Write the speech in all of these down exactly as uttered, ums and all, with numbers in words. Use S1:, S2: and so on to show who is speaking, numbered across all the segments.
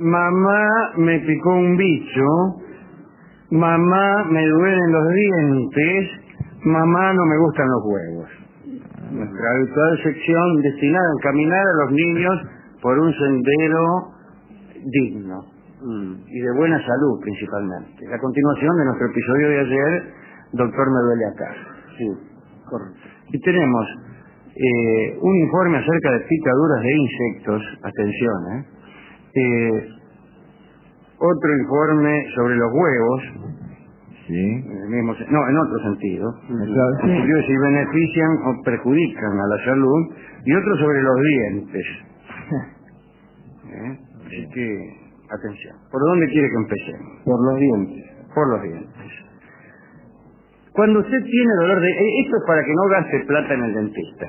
S1: mamá me picó un bicho, mamá me duelen los dientes, mamá no me gustan los huevos. Nuestra habitual sección destinada a encaminar a los niños por un sendero digno mm. y de buena salud principalmente. La continuación de nuestro episodio de ayer, Doctor Me Duele Acá. Sí, correcto. Y tenemos eh, un informe acerca de picaduras de insectos, atención, ¿eh? Eh, otro informe sobre los huevos,
S2: sí.
S1: en el mismo, no, en otro sentido,
S2: claro, sí.
S1: si benefician o perjudican a la salud, y otro sobre los dientes. ¿Eh? Así que, atención, ¿por dónde quiere que empecemos?
S2: Por los dientes.
S1: Por los dientes. Cuando usted tiene dolor de... Esto es para que no gaste plata en el dentista.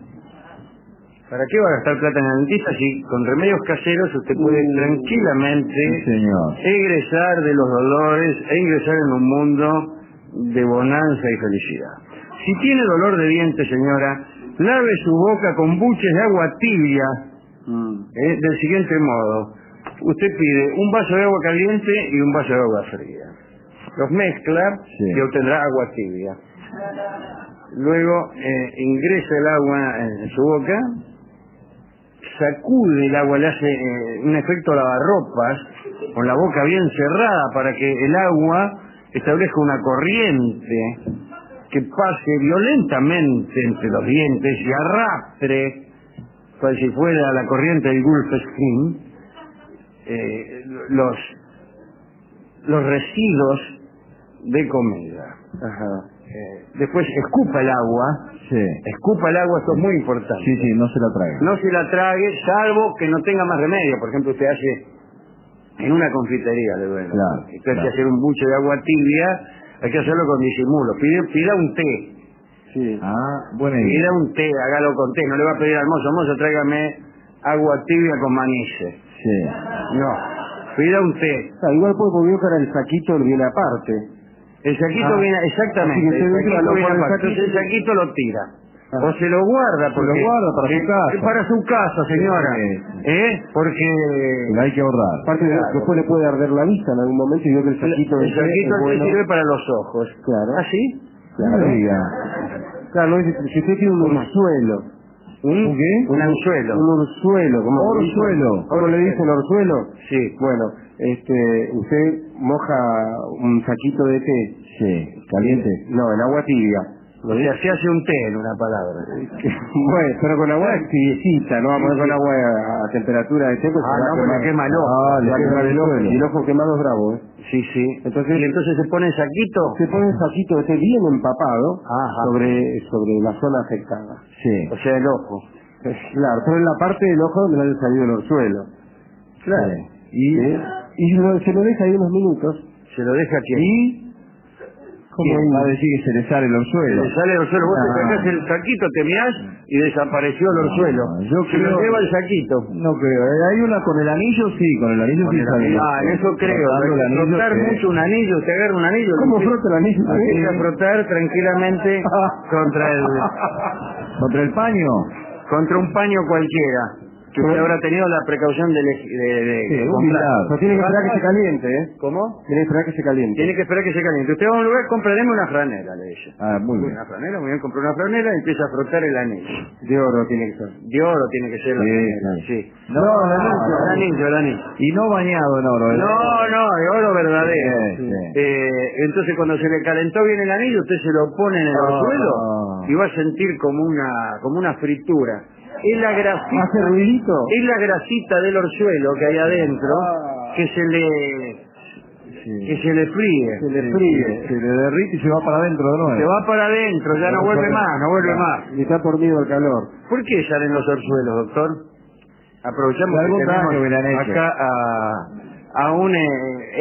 S1: ¿Para qué va a gastar plata en el dentista si con remedios caseros usted puede
S2: uh,
S1: tranquilamente
S2: sí, señor.
S1: egresar de los dolores e ingresar en un mundo de bonanza y felicidad? Si tiene dolor de dientes, señora, lave su boca con buches de agua tibia, mm. ¿eh? del siguiente modo. Usted pide un vaso de agua caliente y un vaso de agua fría. Los mezcla sí. y obtendrá agua tibia. Luego eh, ingresa el agua en su boca, sacude el agua, le hace eh, un efecto lavarropas con la boca bien cerrada para que el agua establezca una corriente que pase violentamente entre los dientes y arrastre, cual si fuera la corriente del Gulf Stream, eh, los, los residuos de comida. Ajá. Eh, después escupa el agua,
S2: sí.
S1: escupa el agua, esto es muy importante.
S2: Sí, sí, no se la trague.
S1: No se la trague, salvo que no tenga más remedio. Por ejemplo, usted hace en una confitería, le duele.
S2: Claro,
S1: Usted
S2: claro.
S1: hay que hacer un buche de agua tibia, hay que hacerlo con disimulo. Pide, pida un té.
S2: Sí. Ah, buena idea.
S1: Pida un té, hágalo con té. No le va a pedir al mozo, mozo, tráigame agua tibia con manice.
S2: Sí.
S1: No, pida un té.
S2: Ah, igual puede volver para el saquito viene aparte.
S1: El saquito
S2: ah,
S1: viene, exactamente, el saquito, viene
S2: el
S1: aparte. Entonces el saquito lo tira. Ah. O se lo guarda, porque,
S2: se lo guarda para
S1: eh,
S2: su casa.
S1: Para su casa, señora.
S2: Sí.
S1: ¿Eh? Porque...
S2: Pero hay que ahorrar.
S3: Aparte, claro. Después le puede arder la vista en algún momento y veo que el saquito...
S1: El saquito
S3: es bueno.
S1: sirve para los ojos.
S3: Claro.
S1: ¿Ah, sí?
S3: Claro.
S2: Claro,
S3: claro si usted tiene un orzuelo.
S1: ¿Un, ¿Un qué? Un anzuelo.
S3: Un orzuelo. ¿Cómo
S2: orzuelo.
S3: ¿Cómo le dicen orzuelo?
S1: Sí.
S3: Bueno, este, usted moja un saquito de té.
S2: Sí. ¿Caliente?
S3: No, en agua tibia.
S1: O sea, se hace un té, en una palabra.
S3: Bueno, pero con agua tibiecita, no vamos sí, sí. con agua a, a temperatura de té. Pues
S1: ah, no, porque quema el ojo.
S3: Ah, le quema el ojo. Y el ojo quemado es bravo, ¿eh?
S1: Sí, sí.
S3: Entonces,
S1: ¿Y entonces se pone el saquito?
S3: Se pone el saquito de té bien empapado
S1: Ajá.
S3: sobre sobre la zona afectada.
S1: Sí. O sea, el ojo.
S3: Claro, pero en la parte del ojo donde le haya salido el orzuelo.
S1: Claro.
S3: Sí. Y, ¿sí? y se, lo, se lo deja ahí unos minutos.
S1: Se lo deja aquí.
S3: Y...
S2: ¿Cómo va a decir que se le sale el orzuelo?
S1: Se le sale el orzuelo. Vos
S2: ah.
S1: te sacás el saquito, te mirás y desapareció el orzuelo.
S2: No, yo
S1: se
S2: creo...
S1: lo lleva el saquito.
S2: No creo. Hay una con el anillo, sí. Con el anillo
S1: con
S2: sí
S1: el
S2: sale.
S1: Anillo. Ah, en eso creo. Hay que frotar
S2: que...
S1: mucho un anillo. Usted agarra un anillo.
S3: ¿Cómo frota el anillo?
S1: Empieza a frotar tranquilamente contra el...
S2: ¿Contra el paño?
S1: Contra un paño cualquiera. Que usted habrá tenido la precaución de, de, de,
S3: sí,
S1: de comprar.
S3: Pero tiene que esperar que se caliente, ¿eh?
S1: ¿Cómo?
S3: Tiene que esperar que se caliente.
S1: Tiene que esperar que se caliente. Usted va a un lugar, compraremos una franela, le dice.
S2: Ah, muy bien.
S1: Una franela, muy bien, compró una franela y empieza a frotar el anillo.
S3: De oro tiene que ser.
S1: De oro tiene que ser la
S2: sí,
S1: franela,
S2: sí.
S1: sí.
S2: No, no, no, no,
S1: el anillo, el anillo.
S2: Y no bañado en oro. ¿eh?
S1: No, no, de oro verdadero.
S2: Sí, sí.
S1: Eh, entonces cuando se le calentó bien el anillo, usted se lo pone en el
S2: oh,
S1: orzuelo
S2: oh.
S1: y va a sentir como una, como una fritura. Es la grasita,
S3: ¿hace ruidito?
S1: Es la grasita del orzuelo que hay adentro
S3: ah.
S1: que se le sí. que se le fríe.
S3: Se le fríe.
S2: Se, se le derrite y se va para adentro de nuevo.
S1: Se va para adentro, ya no, no vuelve más, no vuelve más.
S3: Y está por miedo el calor.
S1: ¿Por qué salen los orzuelos, doctor? Aprovechamos que tenemos acá a, a un eh,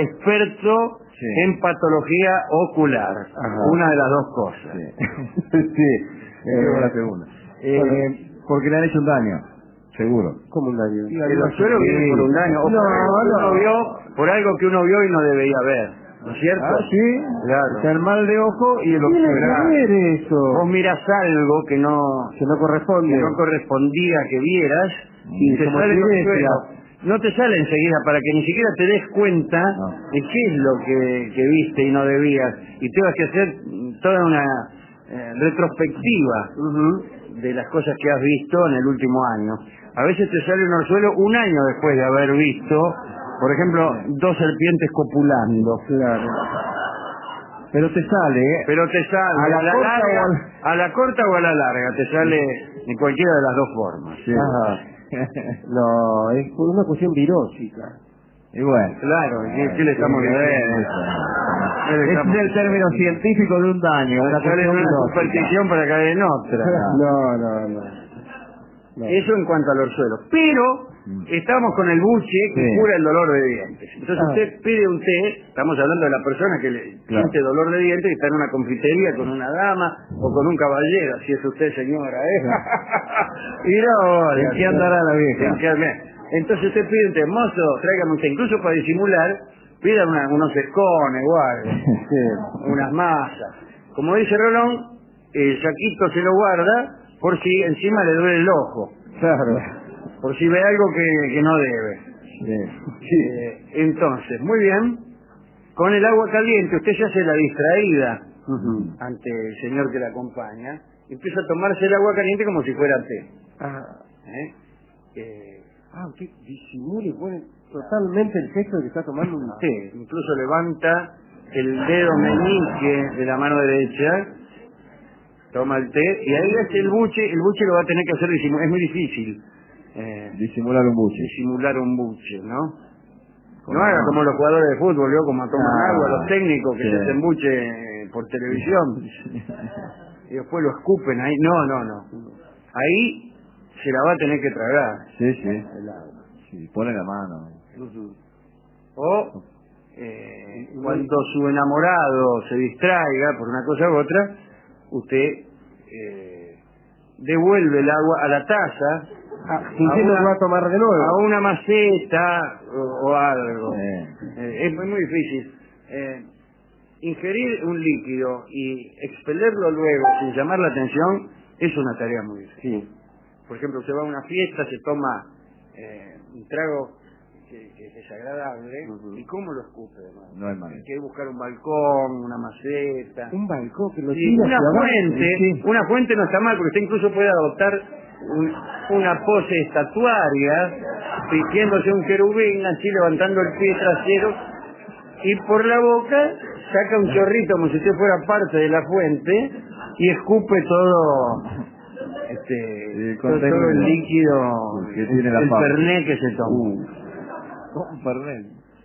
S1: experto sí. en patología ocular. Ajá. Una de las dos cosas.
S2: Sí. sí. Eh, la segunda. Eh,
S3: bueno.
S2: Porque le han hecho un daño, seguro.
S3: ¿Cómo un daño?
S1: Sí, el orzuelo viene por un daño, o no, por, algo no. Uno vio, por algo que uno vio y no debía ver, ¿no es cierto?
S2: Ah, sí,
S1: claro.
S2: Está el mal de ojo y el
S3: orzuelo. eso?
S1: Vos mirás algo que no,
S3: que no corresponde,
S1: que no correspondía que vieras y, y te sale el orzuelo. no te sale enseguida para que ni siquiera te des cuenta
S2: No.
S1: de qué es lo que, que viste y no debías. Y tengas que hacer toda una eh, retrospectiva de las cosas que has visto en el último año. A veces te sale un orzuelo un año después de haber visto, por ejemplo, dos serpientes copulando.
S3: Claro. Pero te sale, ¿eh?
S1: Pero te sale
S3: ¿A la
S1: a la,
S3: corta
S1: larga,
S3: o a
S1: a la corta o a la larga, te sale en cualquiera de las dos formas.
S2: Sí.
S3: Ajá. No, es por una cuestión virósica.
S2: Y bueno.
S1: Claro, ¿qué, qué le estamos
S2: Sí,
S1: diciendo?
S2: Ese
S1: ¿Qué le
S2: es
S1: estamos
S2: el término científico de un daño, una
S1: Sale
S2: cuestión
S1: una
S2: virósica.
S1: superstición para caer en otra.
S3: No, no, no. no.
S1: Eso en cuanto al orzuelo. Pero estamos con el buche que
S2: Sí.
S1: cura el dolor de dientes. Entonces
S3: Ah.
S1: usted pide un té, estamos hablando de la persona que le
S2: Claro.
S1: siente dolor de dientes y está en una confitería con una dama o con un caballero, si es usted señora, ¿eh? Mira ahora.
S2: ¿En qué andará la vieja?
S1: ¿En qué andará? Entonces usted pide un té, mozo, tráigame un té, incluso para disimular, pida una- unos escones o algo,
S3: Sí.
S1: unas masas. Como dice Rolón, el saquito se lo guarda por si encima le duele el ojo.
S3: Claro.
S1: Por si ve algo que, que no debe.
S2: Sí.
S1: Eh, entonces, muy bien. Con el agua caliente usted se hace la distraída ante el señor que la acompaña. Y empieza a tomarse el agua caliente como si fuera té.
S3: Ah,
S1: ¿Eh? Eh,
S3: ah, usted disimula y pone totalmente el gesto de que está tomando un té.
S1: incluso levanta el dedo meñique de la mano derecha, toma el té y ahí hace el buche. El buche lo va a tener que hacer disimular. Es muy difícil. Eh,
S2: Disimular un buche.
S1: disimular un buche, ¿no?
S2: Como
S1: No haga
S2: no.
S1: como los jugadores de fútbol, ¿no? Como toman
S2: Ah,
S1: agua, los técnicos que
S2: sí.
S1: se hacen buche por televisión y después lo escupen ahí. No, no, no. Ahí se la va a tener que tragar
S2: Sí, sí.
S1: el agua.
S2: Sí, pone la mano.
S1: O eh, cuando su enamorado se distraiga por una cosa u otra, usted eh, devuelve el agua a la taza,
S3: Ah, fingiendo
S1: una-
S3: que va a tomar de nuevo.
S1: a una maceta o, o algo.
S2: Sí.
S1: Eh, es muy, muy difícil. Eh, ingerir un líquido y expelerlo luego sin llamar la atención es una tarea muy difícil.
S3: Sí.
S1: Por ejemplo, usted va a una fiesta, se toma eh, un trago que, que es desagradable,
S3: Ujú.
S1: ¿y cómo lo escupe? Además?
S2: No hay manera.
S1: Hay que buscar un balcón, una maceta.
S3: Un balcón que lo
S1: Sí,
S3: tira
S1: una
S3: hacia abajo.
S1: fuente,
S3: Sí.
S1: una fuente no está mal, porque usted incluso puede adoptar un- una pose estatuaria, fingiéndose un querubín, así levantando el pie trasero, y por la boca saca un chorrito como si usted fuera parte de la fuente, y escupe todo este
S2: El
S1: todo, todo el
S2: contenido
S1: líquido,
S2: que tiene la
S1: el
S2: fábrica.
S1: fernet que se toma.
S2: Un Fernet.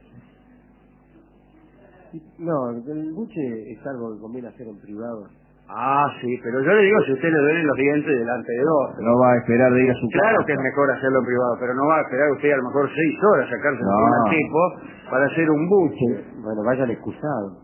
S3: No, el buche es algo que conviene hacer en privado.
S1: Ah, sí, pero yo le digo, si a usted le duelen los dientes delante de otro.
S2: No va a esperar de ir a su casa.
S1: Claro que es mejor hacerlo en privado, pero no va a esperar usted a lo mejor seis horas sacarse
S2: No.
S1: encima al tipo para hacer un buche.
S3: Bueno, vaya al excusado.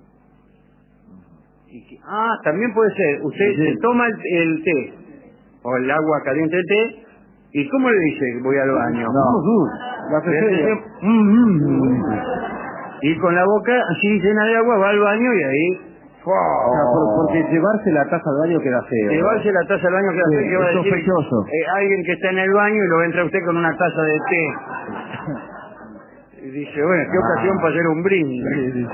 S1: Y que- ah, también puede ser, usted
S2: Sí.
S1: se toma el, el té, o el agua caliente del té, y ¿cómo le dice voy al baño?
S2: No.
S3: La
S1: Le dice,
S3: feria.
S1: "Mm, mm, mm". Y con la boca así llena de agua va al baño y ahí ¡fua!
S3: O sea, por- porque llevarse la taza al baño queda feo.
S1: llevarse la taza al baño que
S3: Sí,
S1: hace, ¿qué va a
S2: es
S1: decir?
S2: sospechoso.
S1: Eh, alguien que está en el baño y lo entra usted con una taza de té. Y dice, bueno, qué
S2: Ah.
S1: ocasión para hacer un brindis.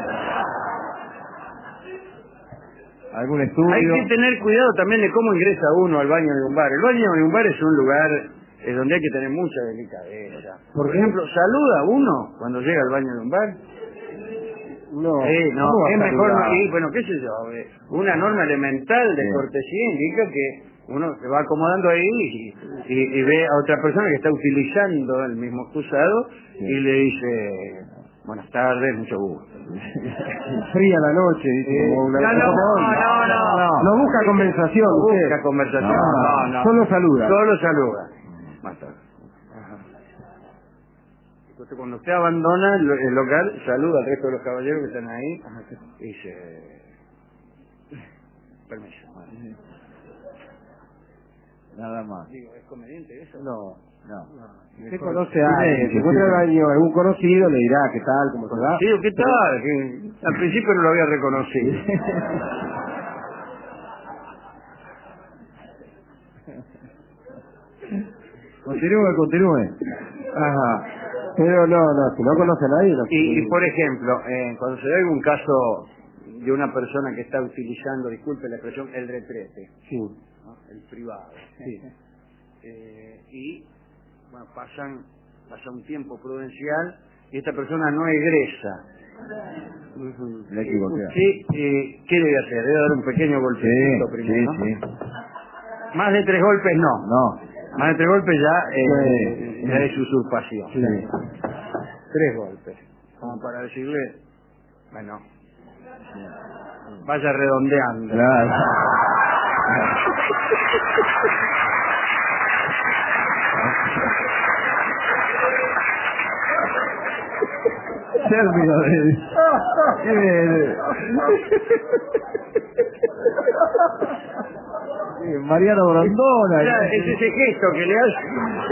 S2: ¿Algún estudio?
S1: Hay que tener cuidado también de cómo ingresa uno al baño de un bar. El baño de un bar es un lugar eh, donde hay que tener mucha delicadeza. Por ejemplo, ¿saluda uno cuando llega al baño de un bar?
S3: No,
S1: Eh, no,
S3: ¿cómo va a
S1: es mejor
S3: saludar?
S1: no ir, bueno, qué sé yo, eh, una norma elemental de
S2: Sí.
S1: cortesía indica que uno se va acomodando ahí y, y- y ve a otra persona que está utilizando el mismo excusado
S2: Sí.
S1: y le dice, buenas tardes, mucho gusto.
S3: Fría la noche, dice.
S1: Eh,
S3: como una-
S1: no, no,
S3: como hoy.
S1: no, no, no.
S3: No busca conversación,
S1: No
S3: usted.
S1: busca conversación,
S2: No,
S1: no, no.
S3: solo saluda.
S1: Solo saluda. Más tarde. Entonces, cuando usted abandona el, el local, saluda al resto de los caballeros que están ahí y dice, permiso.
S2: Nada más.
S1: Digo, ¿es conveniente eso?
S3: No.
S2: No.
S3: Usted conoce a alguien, si encuentra
S2: Sí.
S3: al baño algún conocido, le dirá qué tal, cómo se va.
S1: Sí, ¿qué tal? Que al principio no lo había reconocido.
S2: Continúe, continúe.
S3: Ajá. Pero no, no, si no conoce a nadie... No.
S1: Y, y por ejemplo, eh, cuando se da algún caso de una persona que está utilizando, disculpe la expresión, el retrete,
S3: Sí.
S1: ¿no? El privado,
S3: Sí.
S1: eh, y bueno, pasan, pasa un tiempo prudencial y esta persona no egresa. Uh-huh.
S2: Le equivoqué.
S1: ¿Usted eh, qué debe hacer? Debe dar un pequeño golpecito
S2: Sí,
S1: primero,
S2: sí,
S1: ¿no?
S2: sí.
S1: Más de tres golpes no.
S2: No.
S1: Más de tres golpes ya, eh,
S2: Sí.
S1: ya es usurpación.
S2: Sí.
S1: Tres golpes. Como para decirle, bueno, vaya redondeando.
S2: Claro. Término de... de- Sí, Mariano Brandona.
S1: Mira, es ese gesto que le hace.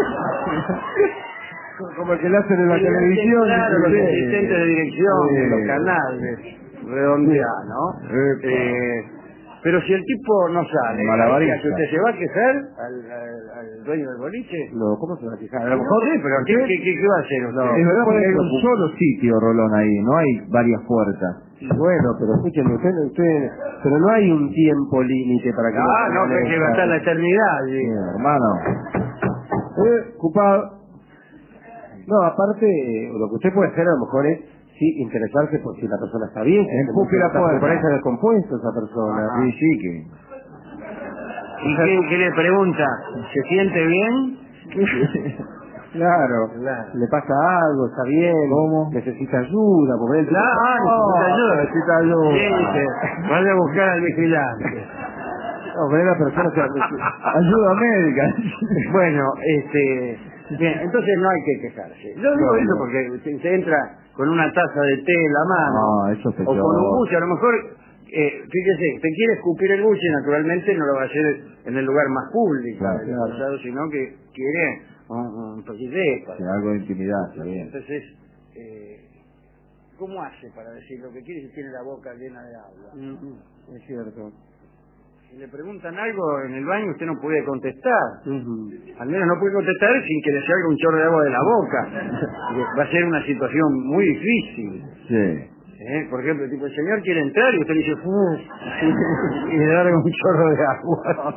S3: Como el que le hacen en la televisión.
S1: Claro, los
S3: Sí.
S1: asistentes de dirección,
S2: Sí.
S1: de los canales, redondear, ¿no?
S2: Epa.
S1: Eh, pero si el tipo no sale,
S2: Malabarista.
S1: ¿que usted se va a quejar al, al, al dueño del boliche?
S3: No, ¿cómo se va a fijar? A
S1: A
S3: lo
S1: lo
S3: mejor...
S1: mejor sí, pero ¿qué, qué, qué, qué va a hacer usted?
S2: Es verdad porque hay un
S3: Puede-
S2: solo sitio, Rolón, ahí, no hay varias puertas.
S3: Bueno, pero escúchenme, usted, usted, pero no hay un tiempo límite para que...
S1: Ah,
S3: uno
S1: no, que hay que gastar la eternidad.
S2: Sí,
S1: Sí.
S2: hermano.
S3: Eh, ocupado. No, aparte, eh, lo que usted puede hacer a lo mejor es, sí, interesarse por si la persona está bien. si
S2: Empuje la
S3: está-
S2: puerta.
S3: Parece descompuesto esa persona.
S1: Ajá.
S2: Sí, sí, que...
S1: ¿Y qué, qué le pregunta? ¿Se siente bien?
S3: Claro.
S1: Claro.
S3: Le pasa algo, está bien.
S2: ¿Cómo?
S3: Necesita ayuda. Porque él...
S1: Claro, ah, necesita ayuda.
S3: Necesita ayuda.
S1: Sí, dice, vaya a buscar al vigilante.
S3: No, pero la persona se...
S2: Ayuda médica.
S1: Bueno, este, bien, entonces no hay que quejarse. Yo digo
S2: No,
S1: eso
S2: no.
S1: porque usted se entra con una taza de té en la mano,
S2: No, eso es
S1: o con un
S2: peor.
S1: buche, a lo mejor, eh, fíjese, te quiere escupir el buche, naturalmente no lo va a hacer en el lugar más público,
S2: Claro,
S1: del
S3: claro.
S1: pasado, sino que quiere un, un toquilleta.
S2: Sí, algo de intimidad, está bien.
S1: Entonces, eh, ¿cómo hace para decir lo que quiere si tiene la boca llena de agua?
S3: Mm, es cierto.
S1: Si le preguntan algo en el baño, usted no puede contestar.
S3: Ujú.
S1: Al menos no puede contestar sin que le salga un chorro de agua de la boca. Porque va a ser una situación muy difícil.
S2: Sí.
S1: ¿Eh? Por ejemplo, tipo, el señor quiere entrar y usted le dice, "Uf", y le larga un chorro de agua.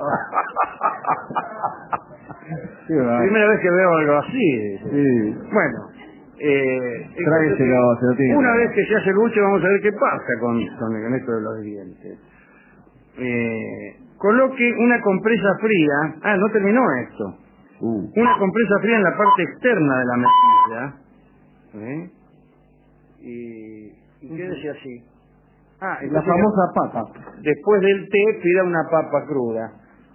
S3: Qué va.
S1: Primera vez que veo algo así.
S3: Sí.
S1: Bueno, eh,
S2: Trágueselo, se lo tiene que
S1: una
S2: tragar.
S1: vez que se hace el buche, vamos a ver qué pasa con, con, con esto de los dientes. Eh, coloque una compresa fría. Ah, no terminó esto.
S2: Uh.
S1: Una compresa fría en la parte externa de la mejilla. ¿Eh? Y, y quédese así. Ah,
S3: La
S1: entonces,
S3: famosa papa.
S1: después del té, pida una papa cruda.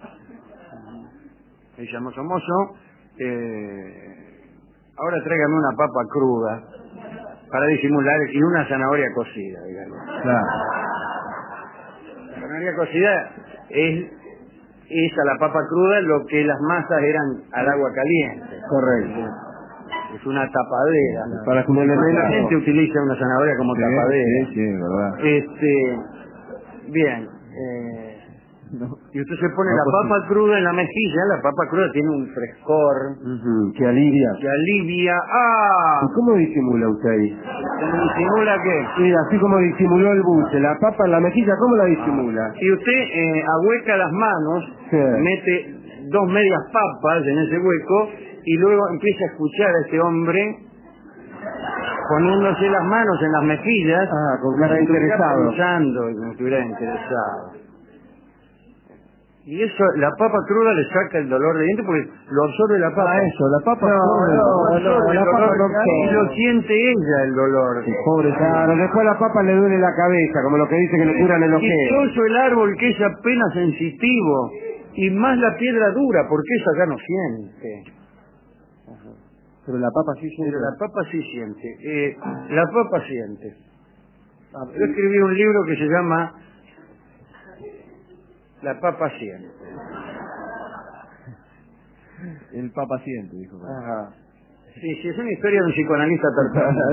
S1: Le llamó Somozo. Eh, ahora tráigame una papa cruda para disimular y una zanahoria cocida, digamos.
S2: Claro.
S1: La zanahoria cocida es, es a la papa cruda lo que las masas eran al agua caliente.
S3: Correcto.
S1: Es una tapadera.
S3: Para que un
S1: La
S3: elemento...
S1: gente utiliza una zanahoria como
S2: Sí,
S1: tapadera.
S2: sí, sí, verdad.
S1: Este, bien. Eh,
S2: No.
S1: y usted se pone
S2: No,
S1: la
S2: pues
S1: papa cruda en la mejilla. La papa cruda tiene un frescor
S3: Ujú, que alivia.
S1: que alivia. ¡Ah!
S3: ¿Y cómo disimula usted ahí?
S1: ¿Cómo disimula qué?
S3: Mira, así como disimuló el buche, la papa en la mejilla, ¿cómo la disimula?
S1: Si usted eh, ahueca las manos,
S3: Sí.
S1: mete dos medias papas en ese hueco y luego empieza a escuchar a este hombre poniéndose las manos en las mejillas,
S3: Ah, con cara
S1: como si estuviera
S3: interesado.
S1: pensando y como si estuviera interesado. Y eso, la papa cruda le saca el dolor de diente porque lo absorbe la papa.
S3: Ah, eso, la papa
S1: No,
S3: absorbe-
S1: no,
S3: no,
S1: absorbe
S3: la
S1: el
S3: papa
S1: dolor
S3: no
S1: y
S3: absorbe.
S1: lo siente ella el dolor.
S3: Pobre, claro, después a la papa le duele la cabeza, como lo que dice que le curan el ojeo.
S1: Dichoso el árbol que es apenas sensitivo, y más la piedra dura, porque esa ya no siente.
S3: Pero la papa sí siente.
S1: Pero la papa sí siente. Eh, la papa siente. Yo escribí un libro que se llama La papa siente.
S2: El papaciente, dijo.
S3: Ajá.
S1: Sí, sí, es una historia de un psicoanalista tartamudo.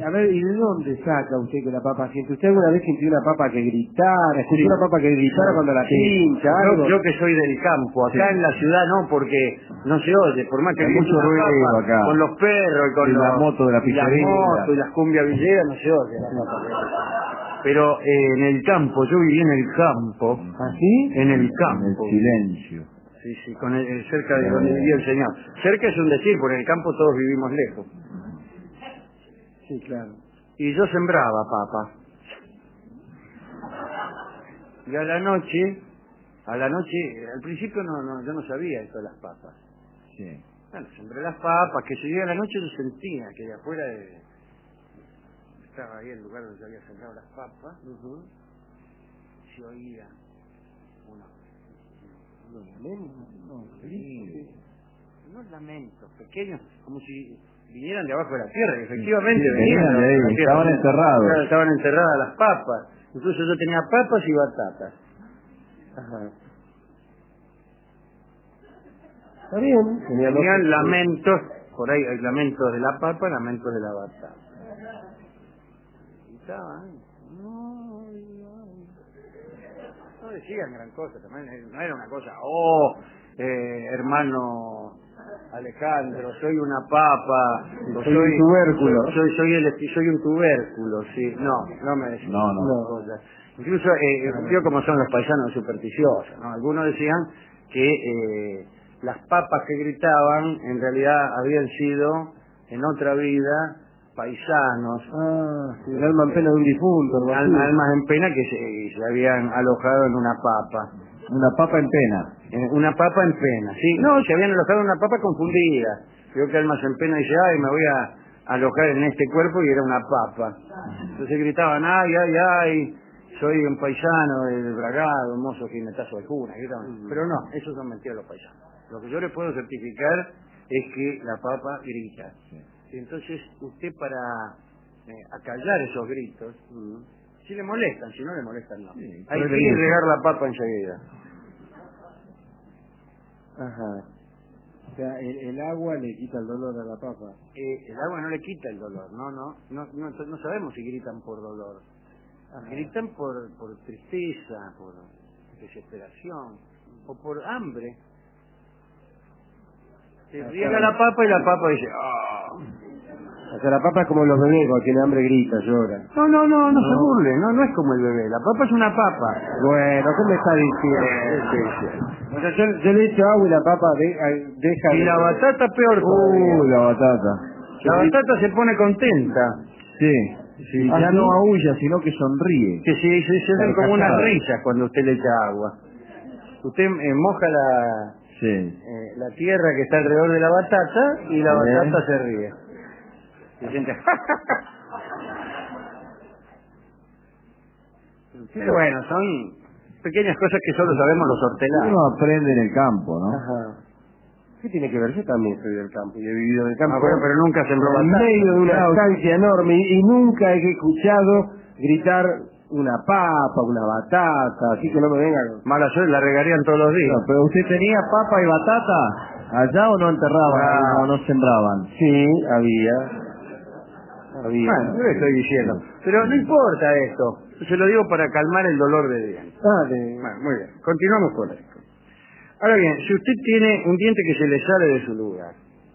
S3: a ver, ¿y de dónde saca usted que la papa siente? ¿Usted alguna vez sintió una papa que gritara? ¿Escuchó
S1: Sí.
S3: una papa que gritara cuando la
S1: Sí.
S3: pincha? Algo?
S1: Yo, yo que soy del campo, acá
S2: Sí.
S1: en la ciudad no, porque no se oye, por más que
S2: Hay
S1: grite
S2: mucho
S1: una
S2: ruido
S1: papa,
S2: acá.
S1: con los perros y con
S2: Y
S1: los,
S2: la moto de la
S1: y las
S2: pizzería.
S1: motos y las cumbia villeras, no se oye la papa. Pero eh, en el campo, yo viví en el campo.
S3: ¿Ah, sí?
S1: En el
S2: En
S1: campo.
S2: el silencio.
S1: Sí, sí, con el, eh, cerca de donde vivía el señor. Cerca es un decir, porque en el campo todos vivimos lejos.
S3: Sí, claro.
S1: Y yo sembraba papa. Y a la noche, a la noche, al principio no, no, yo no sabía esto de las papas.
S2: Sí.
S1: Bueno, sembré las papas, que se llega a la noche yo sentía que de afuera de... estaba ahí el lugar donde yo había sembrado las papas, uh-huh. Se oía unos, unos lamentos, no, sí, unos lamentos pequeños, como si vinieran de abajo de la tierra, y efectivamente
S2: Sí,
S1: venían
S2: venían de ahí,
S1: abajo la tierra.
S2: estaban enterrados.
S1: Claro, estaban enterradas las papas, incluso yo tenía papas y batatas.
S3: Ajá. Está bien. Tenía
S1: Tenían
S3: dos-
S1: lamentos, por ahí hay lamentos de la papa, lamentos de la batata. Y estaban, no, no decían gran cosa, también no era una cosa, oh, eh, hermano Alejandro, soy una papa, o
S3: Soy un tubérculo.
S1: soy, soy, soy, el, soy un tubérculo, sí, no, no me decían
S2: No, no.
S1: esas cosas. Incluso, eh, yo como son los paisanos supersticiosos, ¿no? Algunos decían que eh, las papas que gritaban en realidad habían sido en otra vida paisanos,
S3: Ah, sí, el alma en pena de un difunto. algo así.
S1: Alma- almas en pena que se, se habían alojado en una papa.
S2: Una papa en pena.
S1: Eh, una papa en pena, sí. No, se habían alojado en una papa confundida. Creo que almas en pena dice, ay, me voy a alojar en este cuerpo y era una papa. Entonces gritaban, ay, ay, ay, soy un paisano del Bragado, un mozo jinetazo de cuna. Gritaban. Pero no, esos son mentiras los paisanos. Lo que yo le puedo certificar es que la papa grita. Y entonces usted para eh, acallar esos gritos, si le molestan, si no le molestan no.
S2: Sí,
S1: Hay que
S2: puede ir.
S1: regar la papa enseguida.
S3: Ajá. O sea, el, el agua le quita el dolor a la papa.
S1: Eh, el agua no le quita el dolor, no, no, no, no, no sabemos si gritan por dolor.
S3: Ajá.
S1: Gritan por, por tristeza, por desesperación o por hambre. Se
S3: Ah,
S1: riega
S3: claro.
S1: la papa y la papa dice, ah.
S3: O sea, la papa es como los bebés, cuando tiene hambre grita, llora.
S1: No, no, no, no,
S3: No.
S1: se burle, no, no es como el bebé, la papa es una papa.
S3: Bueno, ¿qué me está diciendo? O sea, yo, yo le echo agua y la papa de- deja
S1: Y
S3: de...
S1: la batata peor
S2: Uh,
S1: todavía.
S2: la batata.
S1: La batata se pone contenta.
S2: Sí.
S1: Sí.
S2: Y
S1: ¿Ah,
S2: ya
S1: sí?
S2: no aúlla, sino que sonríe.
S1: Que se, se, se hacen como unas
S2: Carcajada.
S1: risas cuando usted le echa agua. Usted eh, moja la,
S2: Sí.
S1: eh, la tierra que está alrededor de la batata y la
S2: Sí.
S1: batata se ríe. Se siente... Pero bueno, son pequeñas cosas que solo sabemos los hortelanos.
S2: Uno aprende en el campo, ¿no?
S3: Ajá. ¿Qué tiene que ver? Yo también soy del campo y he vivido en el campo.
S1: Ah, bueno, pero nunca sembró
S3: en
S1: batata.
S3: medio de una
S2: Claro.
S3: estancia enorme y, y nunca he escuchado gritar una papa, una batata, así que no me vengan.
S1: Mala suerte, la regarían todos los días.
S2: No, pero usted tenía papa y batata allá o no enterraban,
S1: Ah.
S2: o no sembraban.
S3: Sí, había. Había.
S1: Bueno, yo le estoy diciendo. Pero no importa esto. Se lo digo para calmar el dolor de dientes.
S3: Ah, de...
S1: Bueno, muy bien. Continuamos con esto. Ahora bien, si usted tiene un diente que se le sale de su lugar.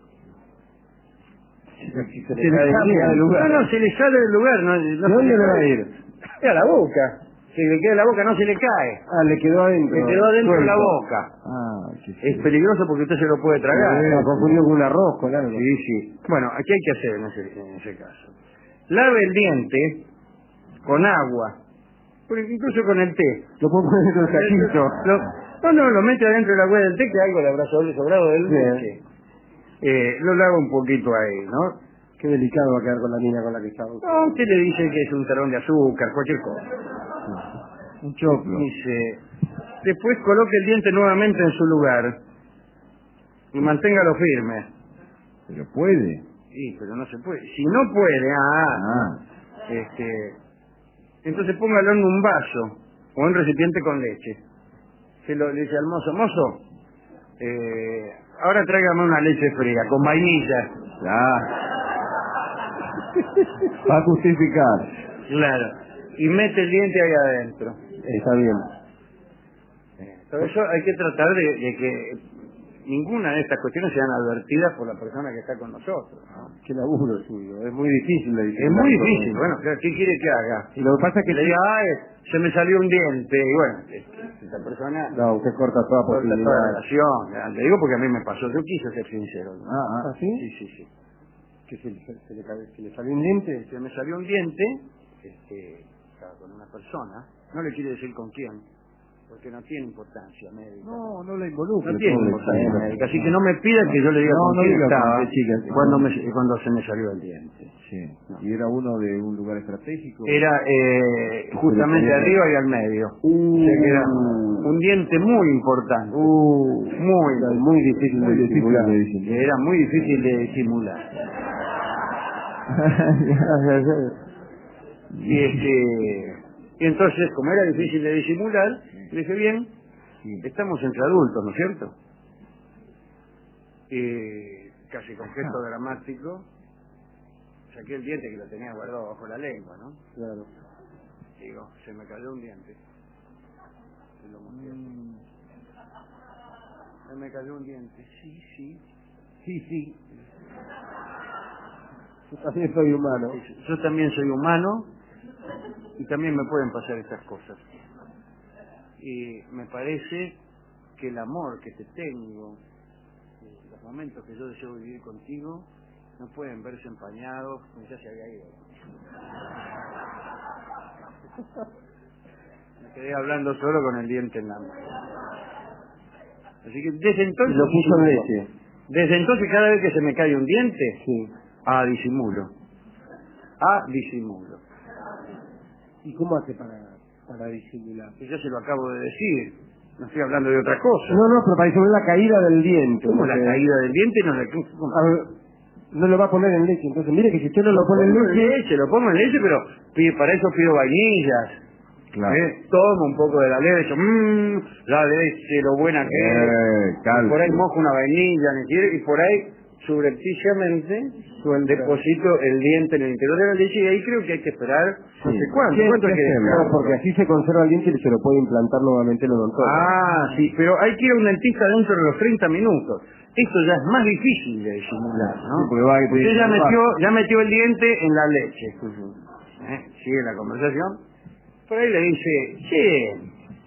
S3: Se
S2: le cambia de lugar.
S1: No, no, se le sale del lugar. No, no
S3: ¿De
S1: se
S3: dónde le va a
S1: cae.
S3: ir?
S1: A la boca. Si le queda en la boca no se le cae.
S3: Ah, le quedó adentro.
S1: Le quedó adentro de la
S3: suelto.
S1: boca.
S2: Ah, sí, sí.
S1: Es peligroso porque usted se lo puede tragar.
S3: Sí, confundido con un arroz, con algo.
S1: Sí, sí. Bueno, aquí hay que hacer en ese, en ese caso. Lave el diente con agua, por- incluso con el té.
S3: Lo pongo dentro del saquito.
S1: Lo- no, no, lo mete adentro de la agua del té, que algo le habrá sobre- sobrado del
S3: Bien.
S1: leche. Eh, lo lava un poquito ahí, ¿no?
S3: Qué delicado va a quedar con la mina con la que estaba.
S1: No, usted le dice que es un talón de azúcar, cualquier cosa.
S2: Un choclo.
S1: Dice, después coloque el diente nuevamente en su lugar y manténgalo firme.
S2: Pero puede.
S1: Sí, pero no se puede. Si no puede, ah,
S2: Ah.
S1: este, entonces póngalo en un vaso o en un recipiente con leche. Se lo le dice al mozo, mozo, eh, ahora tráigame una leche fría con vainilla.
S2: Ah. Va a justificar.
S1: Claro. Y mete el diente ahí adentro.
S3: Está bien.
S1: Por eso hay que tratar de, de que ninguna de estas cuestiones sean advertidas por la persona que está con nosotros, ¿no?
S3: Qué laburo suyo. Es muy difícil. de
S1: Es muy
S3: disimular
S1: difícil.
S3: todo.
S1: Bueno, ¿qué quiere que haga?
S3: Y lo que pasa es que
S1: le diga, ay, se me salió un diente, y bueno, esta persona
S3: no, usted corta toda
S1: corta toda
S3: posibilidad.
S1: relación. Le digo porque a mí me pasó, yo quise ser sincero, ¿no?
S3: Ah, ah, ¿sí?
S1: Sí, sí, sí.
S3: Que se, se, se le, cabe- se le salió un diente.
S1: Se me salió un diente, este, estaba con una persona, no le quiere decir con quién, porque no tiene importancia médica.
S3: No, no lo involucra.
S1: No tiene
S3: pobre
S1: importancia
S3: chico.
S1: médica, así que no me pida que yo le diga
S2: No,
S1: con
S2: no
S1: quién
S2: diga con
S1: estaba
S2: qué chica, sí.
S1: cuando, me, cuando se me salió el diente.
S2: Sí. ¿Y era uno de un lugar estratégico?
S1: Era eh, justamente
S2: tenía-
S1: arriba y al medio.
S3: Uh,
S1: O sea que era un diente muy importante.
S3: Uh,
S1: muy,
S3: era muy difícil
S2: Muy
S3: de
S2: difícil
S3: disimular.
S2: de disimular.
S1: Era muy difícil de disimular. Y este, y entonces, como era difícil de disimular, le dije, bien,
S2: Sí.
S1: estamos entre adultos, ¿no es cierto? Y casi con gesto dramático, saqué el diente que lo tenía guardado bajo la lengua, ¿no?
S3: Claro.
S1: Digo, se me cayó un diente. Se lo mostré. Se me cayó un diente. Sí, sí.
S3: Sí, sí. Yo también soy humano.
S1: Yo también soy humano y también me pueden pasar estas cosas. Y me parece que el amor que te tengo, los momentos que yo deseo vivir contigo, no pueden verse empañados como ya se había ido. Me quedé hablando solo con el diente en la mano. Así que desde entonces...
S3: Y lo puso en leche.
S1: Desde entonces cada vez que se me cae un diente,
S3: Sí.
S1: ah, disimulo. Ah, disimulo.
S3: ¿Y cómo hace para, para disimular?
S1: Y yo se lo acabo de decir. No estoy hablando de otra cosa.
S3: No, no, pero para disimular la caída del diente.
S1: ¿Cómo la
S3: porque-
S1: caída del diente no la... ¿cómo?
S3: A ver, no lo va a poner en leche. Entonces, mire que si usted no lo pone en
S1: Lo pongo en
S3: leche...
S1: leche, lo pongo en leche, pero pi- para eso pido vainillas.
S2: Claro.
S1: ¿eh? Tomo un poco de la leche, mmm, la leche, lo buena que es.
S2: Eh,
S1: Y
S2: calcio.
S1: por ahí mojo una vainilla, ¿me quiere? Y por ahí, subrepticiamente, deposito el diente en el interior de la leche y ahí creo que hay que esperar no
S2: Sí.
S1: sé cuánto.
S2: ¿Qué-
S1: ¿Cuánto
S2: qué
S1: hay que
S2: hacemos?
S1: esperar?
S3: No, porque así se conserva el diente y se lo puede implantar nuevamente el odontólogo.
S1: Ah, sí, pero hay que ir a un dentista dentro de los treinta minutos. Esto ya es más difícil de disimular, ¿no?
S2: Sí, porque va a-
S1: Usted ya
S2: va-
S1: metió, ya metió el diente en la leche. ¿Eh? Sigue la conversación. Por ahí le dice, che,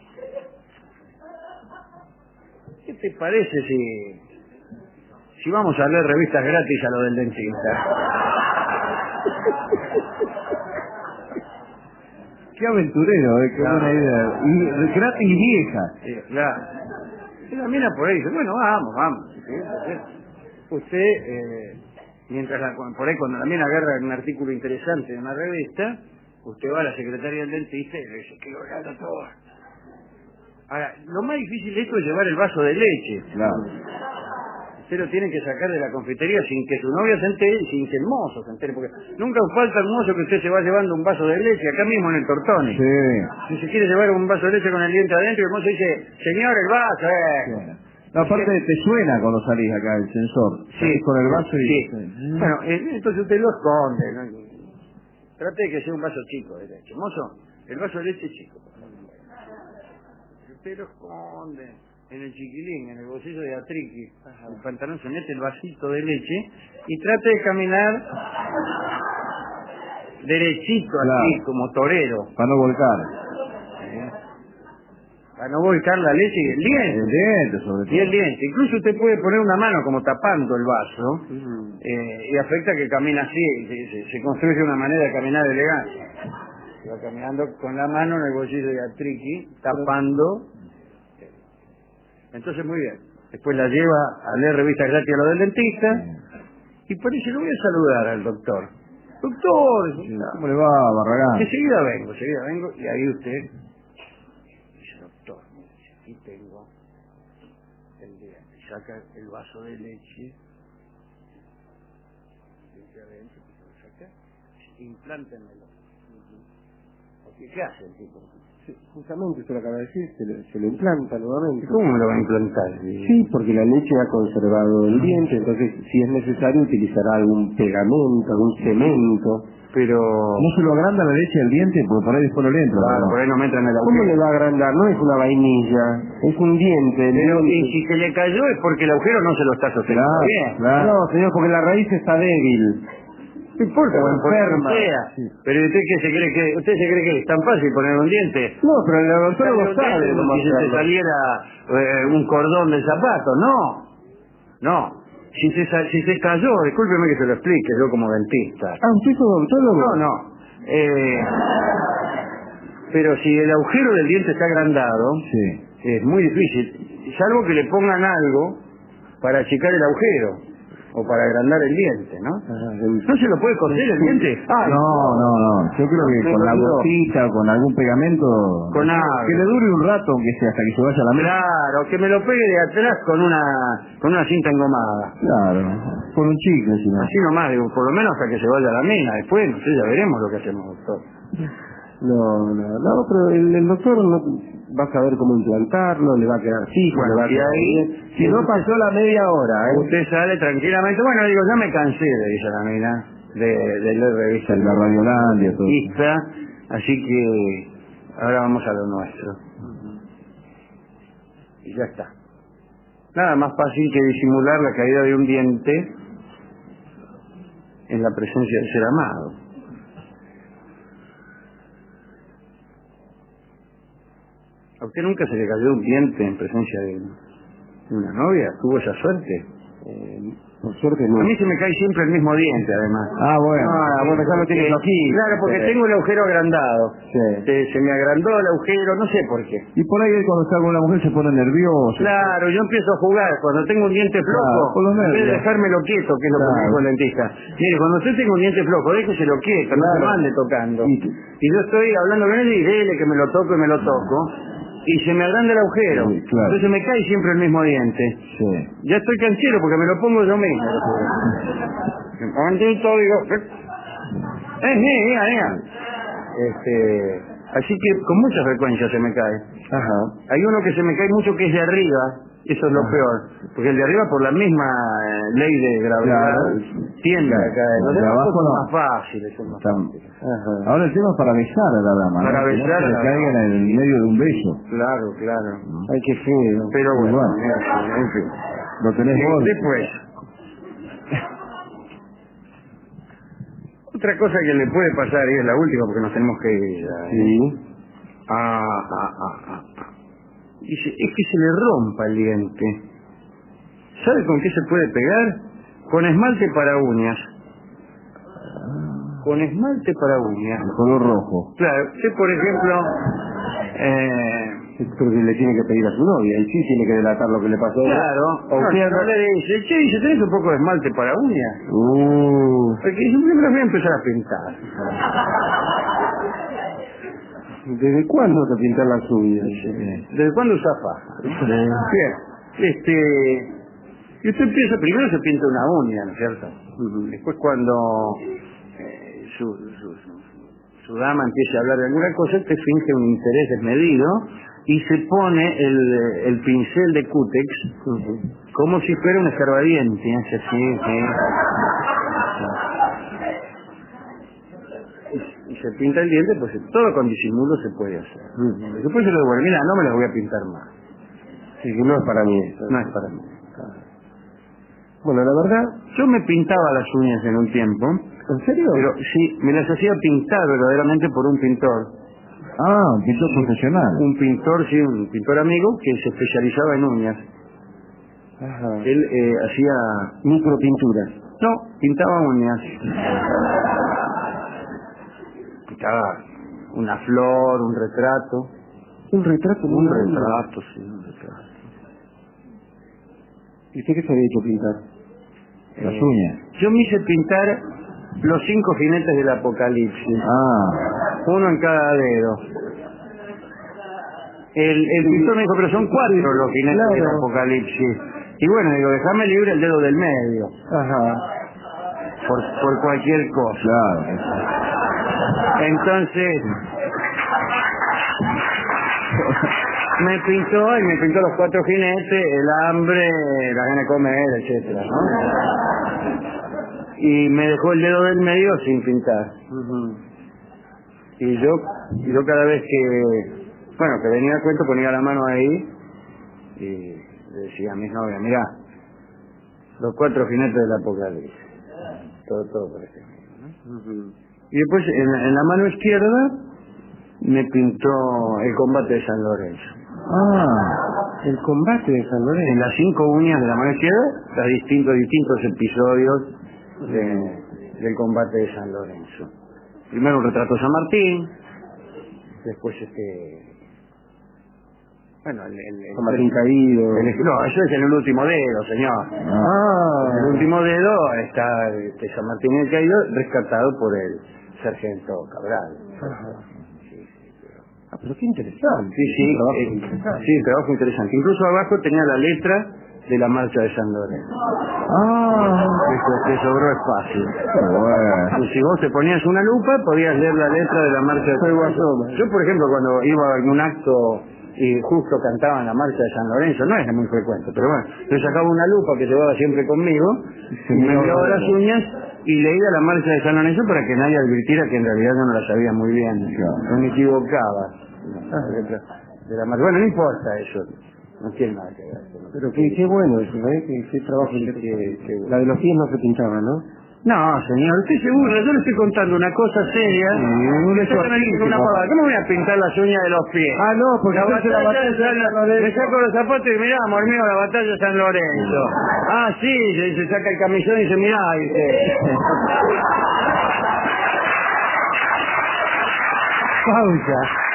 S1: ¿qué te parece si, si vamos a leer revistas gratis a lo del dentista?
S2: Qué aventurero, eh, qué
S1: Claro.
S2: buena idea. Y gratis y vieja.
S1: Sí, claro. Y la mina por ahí dice, bueno, vamos, vamos. Sí, sí. Usted, eh, mientras la, por ahí cuando la mina agarra un artículo interesante de una revista, usted va a la secretaria del dentista y le dice, que lo gana todo. Ahora, lo más difícil de esto es llevar el vaso de leche.
S2: Claro.
S1: Usted lo tiene que sacar de la confitería sin que su novia se entere y sin que el mozo se entere, porque nunca falta el mozo que usted se va llevando un vaso de leche, acá mismo en el Tortoni.
S2: Sí.
S1: Si se quiere llevar un vaso de leche con el diente adentro, el mozo dice, señor, el vaso, eh.
S2: Bueno. No, aparte te suena cuando salís acá el sensor. Salís con el vaso y...
S1: sí. Bueno, eh, entonces usted lo esconde, ¿no? Trate de que sea un vaso chico de leche. Mozo, el vaso de leche es chico. Usted lo esconde en el chiquilín, en el bolsillo de atriqui. El pantalón se mete el vasito de leche y trate de caminar derechito, así,
S2: Claro.
S1: como torero.
S2: Para no volcar.
S1: Para no volcar la leche y el diente.
S2: El diente, sobre todo.
S1: Y el diente. Incluso usted puede poner una mano como tapando el vaso eh, y afecta que camina así, se, se, se construye una manera de caminar elegante. Se va caminando con la mano en el bolsillo de atriqui, tapando. Entonces, muy bien. Después la lleva a leer revistas gratis a lo del dentista y por ahí se lo voy a saludar al doctor. Doctor,
S2: ¿Cómo le va, Barragán?
S1: enseguida vengo, enseguida vengo y ahí usted dice, doctor, aquí tengo el diente. Saca el vaso de leche, dice adentro, lo saca, implántemelo. ¿Qué hace el tipo?
S3: Sí, justamente, usted lo acaba de decir, se lo, se lo implanta nuevamente.
S1: ¿Cómo me lo va a implantar?
S3: Sí, porque la leche ha conservado el diente, entonces si es necesario utilizará algún pegamento, algún cemento.
S1: Pero...
S2: ¿No se lo agranda la leche del diente? Porque por ahí después no le entra.
S1: Claro,
S2: ¿no?
S1: por ahí no me entra en el
S3: ¿Cómo
S1: agujero.
S3: le va a agrandar? No es una vainilla, es un diente. el
S1: Pero,
S3: diente.
S1: y si se le cayó es porque el agujero no se lo está sosteniendo
S2: Claro,
S1: bien.
S2: claro.
S3: No, señor, porque la raíz está débil.
S1: No importa,
S3: O
S1: bueno, por
S3: enferma.
S1: lo que sea.
S3: Sí.
S1: Pero usted qué se cree que, usted se cree que es tan fácil poner un diente.
S3: No, pero el
S1: Poner
S3: odontólogo
S1: un diente
S3: sabe
S1: como
S3: cómo
S1: si se te
S3: hacerlo.
S1: saliera eh, un cordón del zapato. No, no. Si se, sa- si se cayó, discúlpeme que se lo explique, yo como dentista.
S3: Ah, ¿usted es odontólogo?
S1: No, no. Eh, pero si el agujero del diente está agrandado,
S2: Sí.
S1: es muy difícil, salvo que le pongan algo para achicar el agujero o para agrandar el diente, ¿no?
S3: Ah, el-
S1: ¿No se lo puede coser el diente?
S3: Ah,
S2: No, no, no. Yo creo que
S3: Me
S2: con la
S3: olvidó.
S2: gotita o con algún pegamento...
S1: Con algo.
S2: Que le dure un rato, aunque sea hasta que se vaya a la mesa.
S1: Claro, que me lo pegue de atrás con una con una cinta engomada.
S2: Claro. Con un chicle, si no.
S1: Así nomás, digo, por lo menos hasta que se vaya a la mina. Después, no sé, ya veremos lo que hacemos, doctor.
S3: No, no, no, pero el, el doctor no va a saber cómo implantarlo, le va a quedar fijo,
S1: Bueno,
S3: le va a
S1: y
S3: quedar
S1: ahí-
S3: bien. Si no pasó la media hora, ¿eh?
S1: Usted sale tranquilamente. Bueno, digo, ya me cansé de ir a la mina, de, de leer revistas.
S2: De la Radiolandia, todo.
S1: Lista, así que ahora vamos a lo nuestro. Y ya está. Nada más fácil que disimular la caída de un diente en la presencia del ser amado. ¿A usted nunca se le cayó un diente en presencia de de una novia? ¿Tuvo esa suerte?
S3: Eh, por suerte no.
S1: A mí se me cae siempre el mismo diente, además.
S2: Ah, bueno.
S3: Ah, bueno, ya lo tiene
S1: Eh,
S3: aquí.
S1: Claro, porque
S3: Sí.
S1: tengo el agujero agrandado.
S3: Sí.
S1: Se, se me agrandó el agujero, no sé por qué.
S2: Y por ahí cuando está con una mujer se pone nervioso.
S1: Claro, yo empiezo a jugar. Cuando tengo un diente flojo,
S2: Claro, por los
S1: en vez de
S2: nervios.
S1: dejármelo quieto, que es lo que me
S2: Claro.
S1: dijo el dentista. Mire, cuando usted tenga un diente flojo, déjeselo quieto, no se
S2: Claro.
S1: lo ande tocando.
S2: Y-
S1: Y yo estoy hablando con él y dele que me lo toco y me lo toco. Y se me agranda el agujero.
S2: Sí, claro.
S1: Entonces me cae siempre el mismo diente.
S2: Sí.
S1: Ya estoy canchero porque me lo pongo yo mismo. Me momentito, digo... Eh, eh, eh, eh. Este, así que con mucha frecuencia se me cae.
S3: Ajá.
S1: Hay uno que se me cae mucho que es de arriba. Eso es lo
S3: Ah.
S1: peor. Porque el de arriba, por la misma eh, ley de gravedad,
S2: Claro.
S1: tiende a
S2: Claro.
S1: caer. Los
S2: De
S1: demás
S2: abajo
S1: son
S2: no.
S1: más fáciles. Son más
S2: Está-
S1: fáciles.
S3: Ajá.
S2: Ahora el tema es para besar a la dama, ¿no?
S1: Para
S2: Que
S1: besar
S2: no
S1: a
S2: se le
S1: la
S2: caigan
S1: dama.
S2: en el medio de un beso.
S1: Claro, claro.
S3: Ay, qué feo.
S1: Pero bueno,
S2: Igual.
S1: en fin.
S2: Lo tenés
S1: Eh,
S2: vos.
S1: Después, otra cosa que le puede pasar, y es la última porque nos tenemos que ir. ¿eh?
S3: Sí.
S1: Ah, ah, ah, ah, ah. Dice, es que se le rompa el diente. ¿Sabe con qué se puede pegar? Con esmalte para uñas. Con esmalte para uñas.
S2: El color rojo.
S1: Claro, usted por ejemplo, eh,
S3: Pero que le tiene que pedir a su novia, y sí tiene que delatar lo que le pasó.
S1: claro,
S3: O
S1: no,
S3: usted
S1: no le dice, che, dice, ¿tenés un poco de esmalte para uñas?
S3: Uh,
S1: Porque dice, yo me las voy a empezar a pintar.
S3: ¿desde cuándo te pintar las uñas?
S1: ¿Desde cuándo usa faja? Bien, este, y usted empieza, primero se pinta una uña, ¿no es cierto? Después cuando eh, su, su, su, su dama empiece a hablar de alguna cosa, usted finge un interés desmedido y se pone el, el pincel de cútex como si fuera un escarbadiente, hace así, así. Y se pinta el diente, pues todo con disimulo se puede hacer. Después se lo devuelve, mira, no me las voy a pintar más.
S3: Sí, que no es para mí eso.
S1: No es para mí.
S3: Bueno, la verdad,
S1: Yo me pintaba las uñas en un tiempo,
S3: ¿en serio?
S1: pero sí, me las hacía pintar verdaderamente por un pintor.
S2: Ah, un pintor profesional.
S1: Un pintor, sí, un pintor amigo que se especializaba en uñas.
S3: Ajá.
S1: Él eh, hacía...
S3: Micropinturas.
S1: No, pintaba uñas. Pintaba una flor, un retrato.
S3: Un retrato.
S1: Un
S3: muy lindo.
S1: retrato, sí, un retrato.
S3: ¿Y usted qué se había hecho pintar?
S2: Las
S1: Eh,
S2: uñas.
S1: Yo me hice pintar los cinco jinetes del apocalipsis.
S2: Ah,
S1: Uno en cada dedo. El, el pintor me dijo, pero son cuatro los jinetes
S3: Claro.
S1: del apocalipsis. Y bueno, digo, déjame libre el dedo del medio,
S3: Ajá.
S1: por, por cualquier cosa.
S2: claro.
S1: Entonces, Me pintó y me pintó los cuatro jinetes, el hambre, la gana de comer, etcétera, ¿no? Y me dejó el dedo del medio sin pintar.
S3: Ujú.
S1: Y yo, y yo cada vez que, bueno, que venía a cuento ponía la mano ahí y le decía a mis novias, mirá, los cuatro jinetes del Apocalipsis. Todo, todo por ese ejemplo, ¿no?
S3: Ujú.
S1: Y después en, la- en la mano izquierda me pintó el combate de San Lorenzo.
S3: Ah, el combate de San Lorenzo.
S1: En las cinco uñas de la mano izquierda, los distintos, distintos episodios de- del combate de San Lorenzo. Primero un retrato de San Martín, después este... Bueno, el... el, el
S3: San Martín caído.
S1: el- no, eso es en el último dedo, señor.
S3: Ah,
S1: En el último dedo está este, San Martín el caído, rescatado por el sargento Cabral.
S3: Ajá.
S1: Sí, sí, pero...
S3: Ah, pero qué interesante.
S1: Sí, sí,
S3: Un trabajo
S1: eh,
S3: interesante.
S1: sí, trabajo interesante. Incluso abajo tenía la letra de la marcha de San Lorenzo.
S3: Ah,
S1: Eso te sobró espacio.
S2: Bueno.
S1: Y si vos te ponías una lupa, podías leer la letra de la marcha de San Lorenzo. Yo, por ejemplo, cuando iba a algún acto y justo cantaban la marcha de San Lorenzo, no es muy frecuente, pero bueno, yo sacaba una lupa que llevaba siempre conmigo, y me miraba las uñas y leía la marcha de San Lorenzo para que nadie advirtiera que en realidad yo no la sabía muy bien, no me equivocaba. La letra de la marcha. Bueno, no importa eso, no tiene nada que ver.
S3: pero qué, qué bueno eso, ¿eh? Qué, qué trabajo
S1: Sí,
S3: interesante.
S1: qué- qué bueno.
S3: La de los pies no se pintaba, ¿no?
S1: No, señor, estoy seguro, yo le estoy contando una cosa seria.
S3: Sí, un
S1: y
S3: hecho
S1: usted me dice
S3: artístico.
S1: una pavada. ¿Cómo voy a pintar las uñas de los pies?
S3: Ah, no, porque
S1: La
S3: entonces la
S1: batalla
S3: batalla
S1: de San
S3: de San
S1: Lorenzo.
S3: Lorenzo.
S1: Me saco los zapatos y mirá, amor mío, la batalla de San Lorenzo. Ah, sí, se, se saca el camisón y dice, mirá, dice.
S3: Pausa.